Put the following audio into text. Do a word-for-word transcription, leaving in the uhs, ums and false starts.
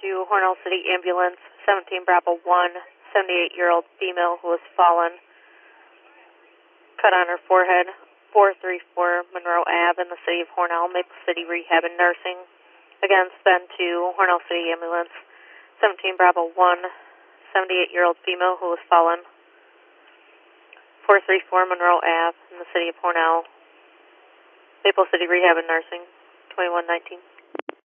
to Hornell City Ambulance, seventeen Bravo one, seventy-eight-year-old female who has fallen. Cut on her forehead, four three four Monroe Avenue in the city of Hornell, Maple City Rehab and Nursing. Again, send to Hornell City Ambulance, seventeen Bravo one, seventy-eight-year-old female who has fallen. four three four Monroe Avenue in the city of Hornell, Maple City Rehab and Nursing, twenty-one nineteen.